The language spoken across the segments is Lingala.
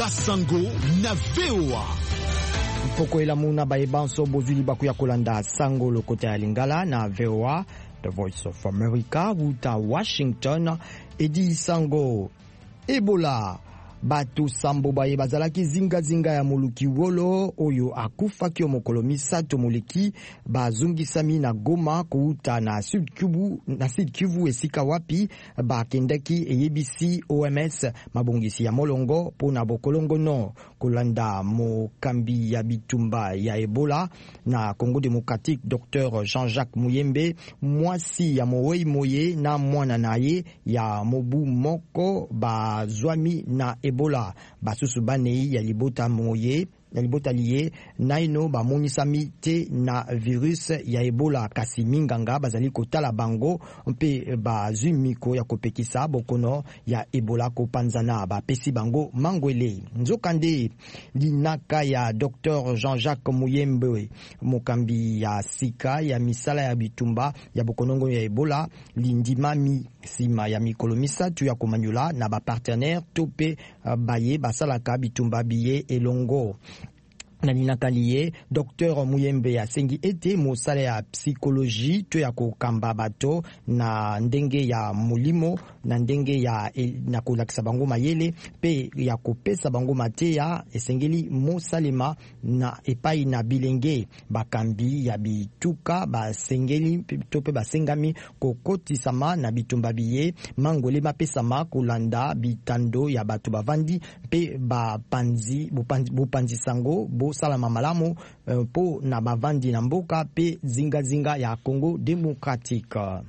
Basango na VOA. Poko elamuna baebanso bozuli bakuya kolanda sango lokota ya Lingala na VOA, The Voice of America, wuta Washington, edi sango. Ebola. Batu sambo baye bazalaki zinga ya moluki wolo oyo akufa kyo mokolo misato moleki bazungisami na Goma kuuta na Sud Kivu esika wapi bakendaki eyebisi OMS mabongisi ya molongo pona bokolongo no kolanda mokambi ya bitumba ya Ebola na Congo Démocratique. Dr Jean-Jacques Muyembe mwasi ya Mowei Moye na mwana naye ya mobu moko bazwami na Ebola basusu banei ya libota moye na libota liye naino bamonisami te na virus ya Ebola kasi minganga bazali kotala bango mpe bazwi miko ya kopekisa bokono ya Ebola kopanzana bapesi bango mangwele. Nzokande linaka ya Dr Jean-Jacques Muyembe mokambi ya sika ya misala ya bitumba ya bokonongo ya Ebola lindimami sima ya mikolo misatu ya komanyula na bapartenaire tope baye basalaka bitumba biye elongo. Na linakaliye, Dr Muyembe asengi ete mosala ya psychologie to ya kokamba bato na ndenge ya mulimo na ndenge ya na kolakisa bango mayele pe ya kopesa bango mateya esengeli mosalema na epai na bilenge bakambi ya bituka basengeli to pe basengami kokotisama na bitumba biye mangole mapesama kolanda bitando ya bato bavandi pe bupanzi sango salama malamu po na bavandi na mboka pe zinga ya Congo Démocratique.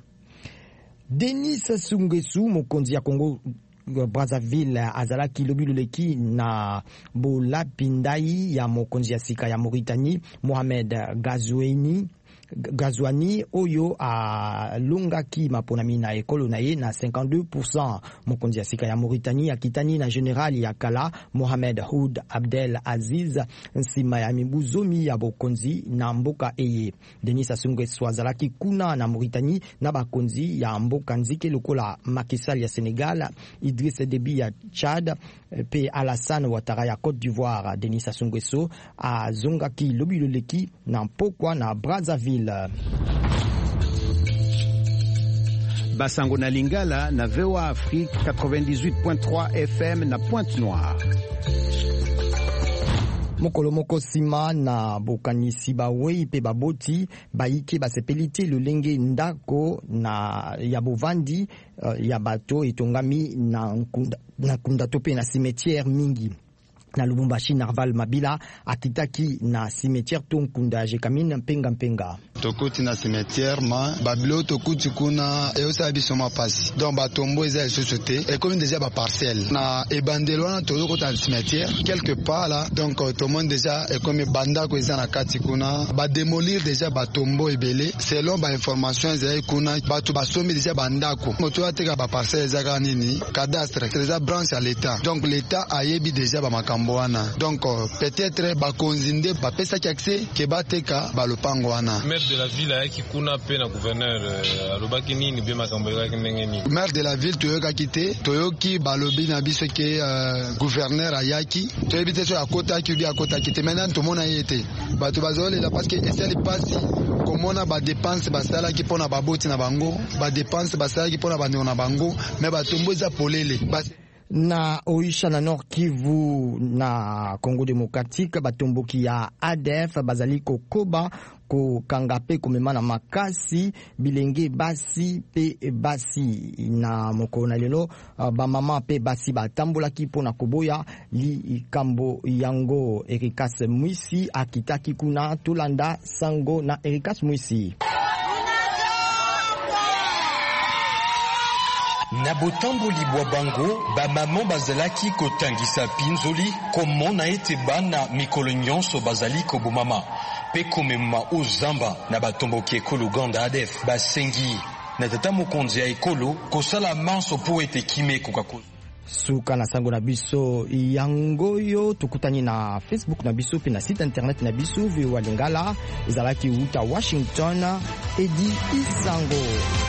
Denis Sassou Nguesso mokonzi ya Congo Brazzaville azalaki lobiloleki na bolapindai ya mokonzi ya sika ya Mauritanie Mohamed Gazouani oyo alongaki maponami na ekolo na ye na 52%. Mokonzi ya sika ya Mauritanie akitani na generali ya kala Mohamed Ould Abdel Aziz nsima ya mibuzomi ya bokonzi na mboka eye. Denis Sassou Nguesso azalaki kuna na Mauritanie na bakonzi ya mboka nzike lokola Macky Sall ya Senegal, Idriss Déby ya Tchad pe Alassane Ouattara ya Côte d'Ivoire. Denis Sassou Nguesso azongaki lobiloleki na mpokwa na Brazzaville. Basango na Lingala na VOA Afrique 98.3 FM na Pointe-Noire. Mokolo moko sima na bokanisi bawei pe baboti baike basepelite lolenge ndako na ya bovandi ya bato etongami na kunda tope na cimetière mingi. Na Lubumbashi Narval Mabila akitaki na cimetière Tonkunda Jekamine mpenga tokuti na cimetière ma babilo tokuti kuna eosa bisoma pasi donc batombo eza esosote et comme déjà ba parcelle na ebandelwana tokota cimetière quelque part là donc tout le monde déjà et comme banda ko eza na kati kuna ba démolir déjà batombo ebele selon ba information eza kuna batu basomi déjà bandako moto ateka ba parcelle eza kanini cadastre déjà branche à l'état donc l'état ayebi déjà ba makambo wana donc peut-être ba konzinde ba pesa accès ke bateka ba lopango wana. De la ville ayaki kuna pe na gouverneur alobaki nini be makambo yaki ndenge nini. Maire de la ville toyoka kite toyoki balobi na biso ke gouverneur ayaki toyebi te so akota ki bi akota kite maintenant to mona yete bato bazole la parce que esali pasi komona ba dépense basala ki pona baboti na bango ba dépense basala ki pona bando na bango mais batombo za polele na Oisha na Nord Kivu na Congo Démocratique batomboki ya ADF bazali kokoba ko kangape komema na makasi bilenge basi pe basi na moko na lelo ba mama pe basi batambolaki pona koboya li kambo yango. Erikas Mwisi akitaki kuna tulanda sango na Erikas Mwisi. Na botamboli bwa bango ba maman bazalaki kotangisa pinzoli komona ete bana mikolo nyonso bazali kobomama pe komema ozamba na batomboki ekolo Uganda ADF basengi na tata mokonzi ya ekolo kosala manso po ete kime kokakoza suka na sango na biso yangoyo tukutani na Facebook na biso pe na site internet na biso VOA Lingala ezalaki uta Washington edi isango.